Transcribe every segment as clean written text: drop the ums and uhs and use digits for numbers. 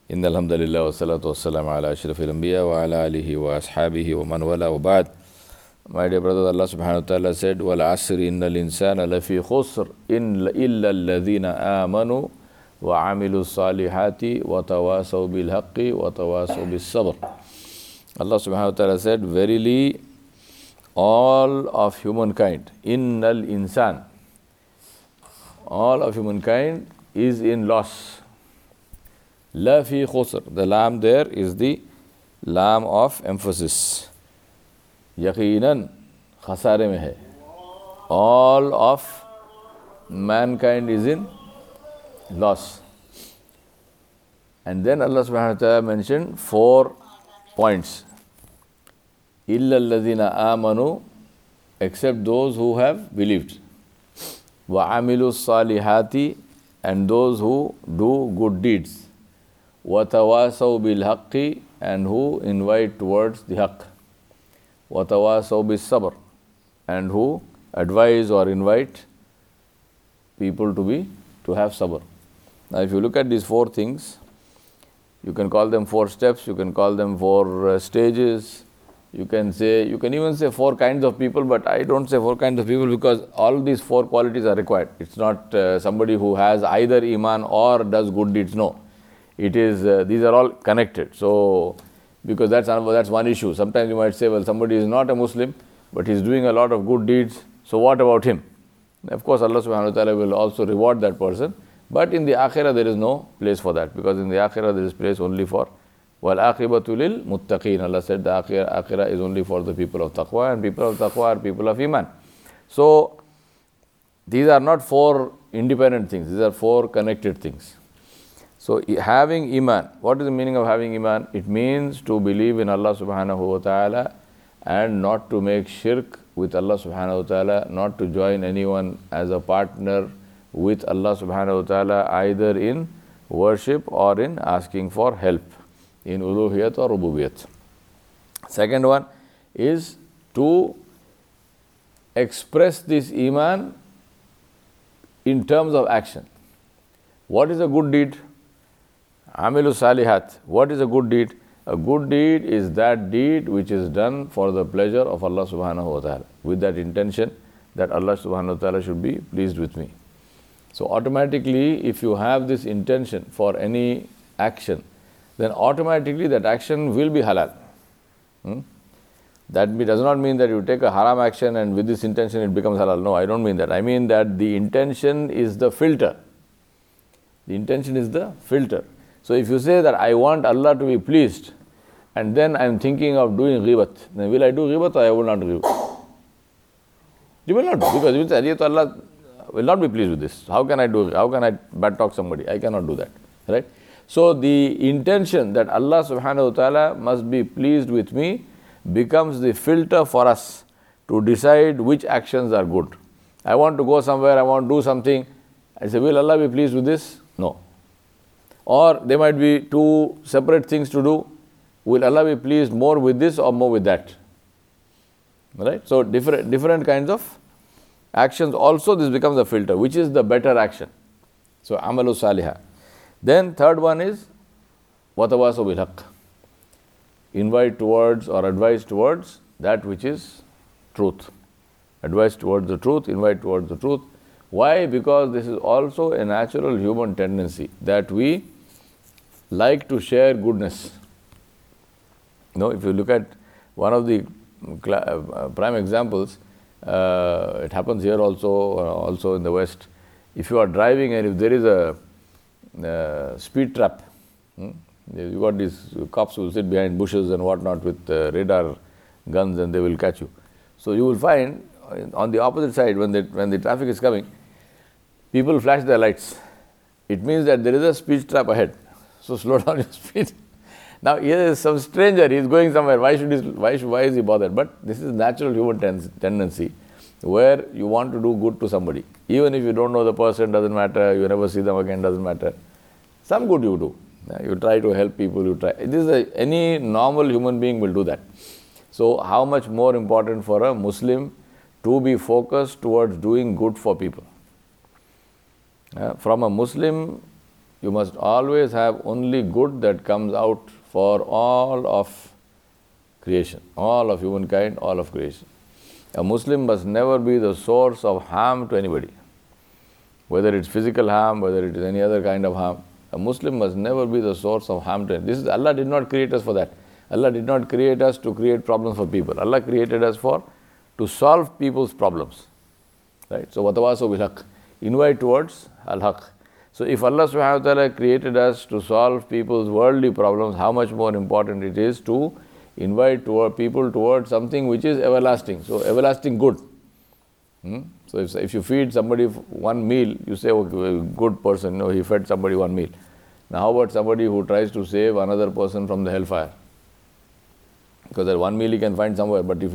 إن الحمد لله والصلاة والسلام على أشرف الأنبياء وعلى آله وأصحابه ومن والاه وبعد. My dear brother, Allah subhanahu wa ta'ala said, وَالْعَصْرِ إِنَّ الْإِنسَانَ لَفِي خُسْرٍ إِلَّا الَّذِينَ آمَنُوا وَعَمِلُوا الصَّالِحَاتِ وَتَوَاصَوْا بِالْحَقِّ وَتَوَاصَوْا بِالصَّبْرِ. Allah subhanahu wa ta'ala said, verily all of humankind, innal insan, all of humankind is in loss. La fi khusr. The lam there is the lam of emphasis. Yaqinan khasare mein hai. All of mankind is in loss. And then Allah subhanahu wa ta'ala mentioned 4 points. Illa alladhina amanu, except those who have believed. Wa amilu salihati, and those who do good deeds. وَتَوَاسَوْا بِالْحَقِّ, and who invite towards the haqq. وَتَوَاسَوْا بِالصَّبْرِ, and who advise or invite people to have sabr. Now if you look at these 4 things, you can call them 4 steps, you can call them 4 stages, you can even say 4 kinds of people, but I don't say 4 kinds of people because all these 4 qualities are required. It's not somebody who has either iman or does good deeds, no. It is, these are all connected. So, because that's one issue. Sometimes you might say, well, somebody is not a Muslim, but he's doing a lot of good deeds, so what about him? Of course, Allah subhanahu wa ta'ala will also reward that person, but in the akhirah there is no place for that, because in the akhirah there is place only for وَالْعَاقِبَةُ لِلْمُتَّقِينَ. Allah said the akhirah is only for the people of taqwa, and people of taqwa are people of iman. So, these are not 4 independent things, these are 4 connected things. So, having iman, what is the meaning of having iman? It means to believe in Allah subhanahu wa ta'ala and not to make shirk with Allah subhanahu wa ta'ala, not to join anyone as a partner with Allah subhanahu wa ta'ala, either in worship or in asking for help, in uluhiyat or rububiyat. Second one is to express this iman in terms of action. What is a good deed? Amilu salihat. What is a good deed? A good deed is that deed which is done for the pleasure of Allah subhanahu wa ta'ala, with that intention that Allah subhanahu wa ta'ala should be pleased with me. So automatically, if you have this intention for any action, then automatically that action will be halal. That does not mean that you take a haram action and with this intention it becomes halal. No, I don't mean that. I mean that the intention is the filter. The intention is the filter. So if you say that I want Allah to be pleased, and then I am thinking of doing ghibat, then will I do ghibat or I will not do ghibat? You will not do, because you will say, Allah will not be pleased with this. How can I bad talk somebody? I cannot do that. Right? So the intention that Allah subhanahu wa ta'ala must be pleased with me becomes the filter for us to decide which actions are good. I want to go somewhere, I want to do something. I say, will Allah be pleased with this? No. Or there might be 2 separate things to do. Will Allah be pleased more with this or more with that? Right? So different kinds of actions, also this becomes a filter. Which is the better action? So amalu salihah. Then third one is وَتَوَاصَوْا بِالْحَقِّ. Invite towards or advise towards that which is truth. Advise towards the truth, invite towards the truth. Why? Because this is also a natural human tendency that we like to share goodness. If you look at one of the prime examples, it happens here also in the West. If you are driving and if there is a speed trap, you got these cops who will sit behind bushes and whatnot with radar guns, and they will catch you. So you will find on the opposite side, when the traffic is coming, people flash their lights. It means that there is a speed trap ahead. So slow down your speed. Now here is some stranger, he is going somewhere. Why is he bothered? But this is natural human tendency where you want to do good to somebody. Even if you don't know the person, doesn't matter, you never see them again, doesn't matter. Some good you do. You try to help people, any normal human being will do that. So how much more important for a Muslim to be focused towards doing good for people. From a Muslim, you must always have only good that comes out for all of creation, all of humankind, all of creation. A Muslim must never be the source of harm to anybody, whether it's physical harm, whether it is any other kind of harm. A Muslim must never be the source of harm to anybody. Allah did not create us for that. Allah did not create us to create problems for people. Allah created us to solve people's problems. Right? So, وَتَوَاسَوْا بِالْحَقِّ. Invite towards al-haq. So, if Allah subhanahu wa ta'ala created us to solve people's worldly problems, how much more important it is to invite people towards something which is everlasting. So, everlasting good. So, if you feed somebody one meal, you say, okay, a good person, he fed somebody one meal. Now, how about somebody who tries to save another person from the hellfire? Because that one meal he can find somewhere, but if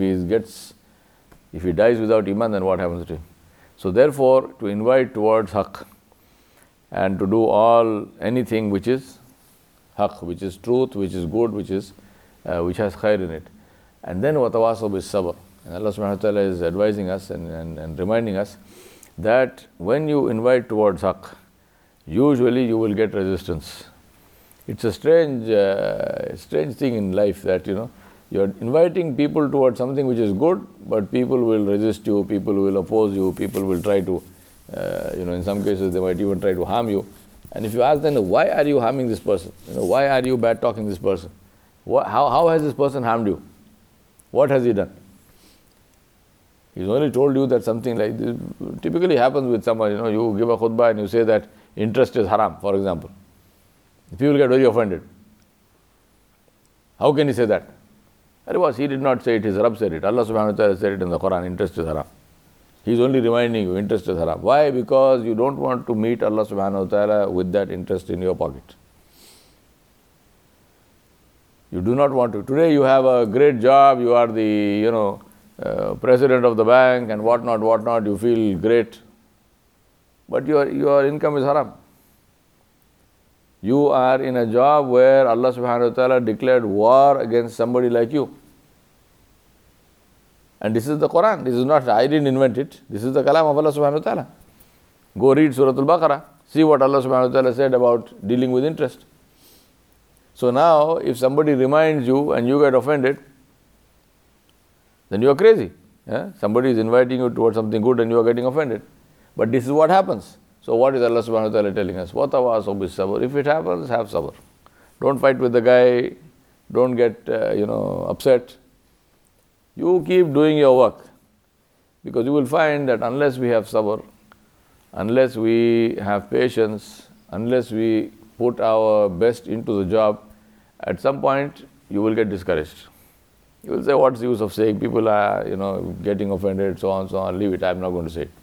he dies without iman, then what happens to him? So, therefore, to invite towards haqq and to do anything which is haqq, which is truth, which is good, which has khair in it. And then وَتَوَاسَوْا بِالصَّبْرِ. And Allah subhanahu wa ta'ala is advising us and reminding us that when you invite towards haqq, usually you will get resistance. It's a strange thing in life that, you're inviting people towards something which is good, but people will resist you, people will oppose you, people will try to, in some cases they might even try to harm you. And if you ask them, why are you harming this person? Why are you bad talking this person? How has this person harmed you? What has he done? He's only told you that something like this typically happens with someone, you give a khutbah and you say that interest is haram, for example. People get very offended. How can he say that? He did not say it, his Rabb said it. Allah subhanahu wa ta'ala said it in the Quran, interest is haram. He's only reminding you, interest is haram. Why? Because you don't want to meet Allah subhanahu wa ta'ala with that interest in your pocket. You do not want to. Today you have a great job, you are the, president of the bank and whatnot, you feel great. But your income is haram. You are in a job where Allah subhanahu wa ta'ala declared war against somebody like you. And this is the Quran. This is not, I didn't invent it. This is the kalam of Allah subhanahu wa ta'ala. Go read Surah Al-Baqarah. See what Allah subhanahu wa ta'ala said about dealing with interest. So now, if somebody reminds you and you get offended, then you are crazy. Somebody is inviting you towards something good and you are getting offended. But this is what happens. So what is Allah subhanahu wa ta'ala telling us? وَتَوَاسَوْا بِالصَّبْرِ. If it happens, have sabr. Don't fight with the guy. Don't get, upset. You keep doing your work. Because you will find that unless we have sabr, unless we have patience, unless we put our best into the job, at some point you will get discouraged. You will say, what's the use of saying? People are, getting offended, so on, leave it, I'm not going to say it.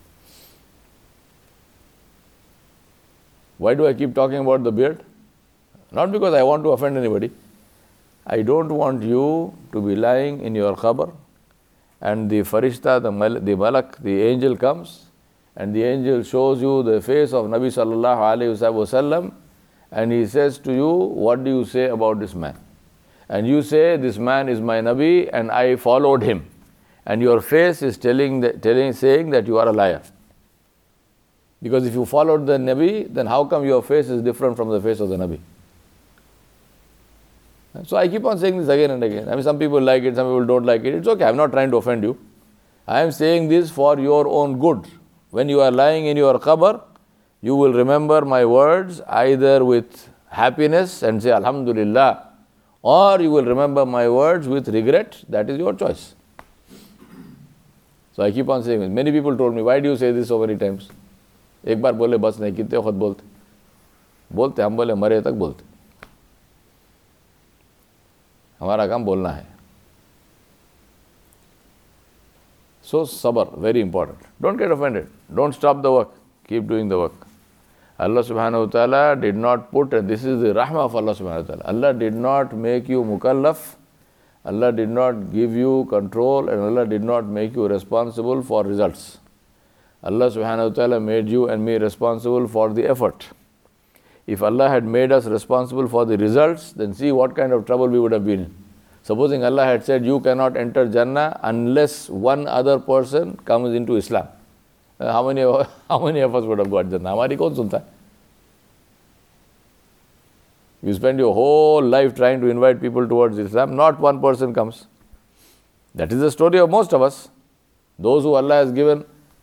Why do I keep talking about the beard? Not because I want to offend anybody. I don't want you to be lying in your qabr and the farishta, the malak, the angel comes and the angel shows you the face of Nabi sallallahu alayhi wasallam and he says to you, what do you say about this man? And you say, this man is my Nabi and I followed him. And your face is saying that you are a liar. Because if you followed the Nabi, then how come your face is different from the face of the Nabi? So I keep on saying this again and again. Some people like it, some people don't like it. It's okay, I'm not trying to offend you. I am saying this for your own good. When you are lying in your qabr, you will remember my words either with happiness and say Alhamdulillah, or you will remember my words with regret. That is your choice. So I keep on saying this. Many people told me, why do you say this so many times? एक बार बोले बस नहीं, कितने वक्त बोलते हम बोले मरे तक बोलते, हमारा काम बोलना है. So sabr, very important. Don't get offended. Don't stop the work. Keep doing the work. Allah subhanahu wa ta'ala did not put, and this is the rahmah of Allah subhanahu wa ta'ala, Allah did not make you mukallaf, Allah did not give you control, and Allah did not make you responsible for results. Allah subhanahu wa ta'ala made you and me responsible for the effort. If Allah had made us responsible for the results, then see what kind of trouble we would have been in. Supposing Allah had said, you cannot enter Jannah unless one other person comes into Islam. How many of us would have got Jannah? हमारी कौन सुनता है? You spend your whole life trying to invite people towards Islam, not one person comes. That is the story of most of us. Those who Allah has given,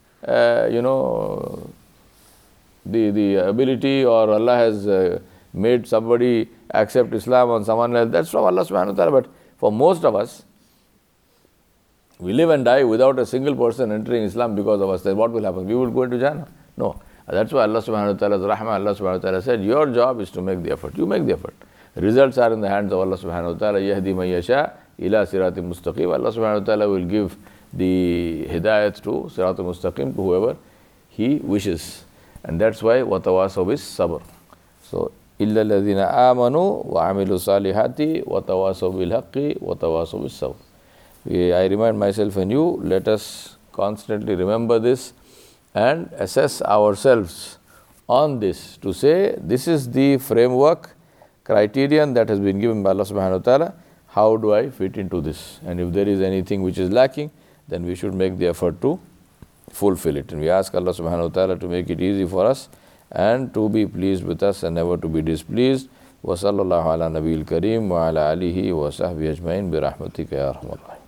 the ability, or Allah has made somebody accept Islam on someone else, that's from Allah subhanahu wa ta'ala. But for most of us, we live and die without a single person entering Islam because of us. Then what will happen? We will go into Jannah? No. That's why Allah subhanahu wa ta'ala's rahmah, Allah subhanahu wa ta'ala said, your job is to make the effort. You make the effort. Results are in the hands of Allah subhanahu wa ta'ala. Yahdi man yasha ila siratim mustaqim. Allah subhanahu wa ta'ala will give the hidayat to siratim mustaqim to whoever He wishes. And that's why watawasaw bis sabr. So, illa alladhina amanu wa amilu salihati watawasaw bil haqqi watawasaw bis sabr. I remind myself and you, let us constantly remember this and assess ourselves on this, to say this is the framework, criterion that has been given by Allah subhanahu wa ta'ala. How do I fit into this? And if there is anything which is lacking, then we should make the effort to fulfill it. And we ask Allah subhanahu wa ta'ala to make it easy for us and to be pleased with us and never to be displeased. Wa sallallahu ala nabiyil kareem wa ala alihi wa sahbihi ajmain bi rahmatika ya arhamar rahimin.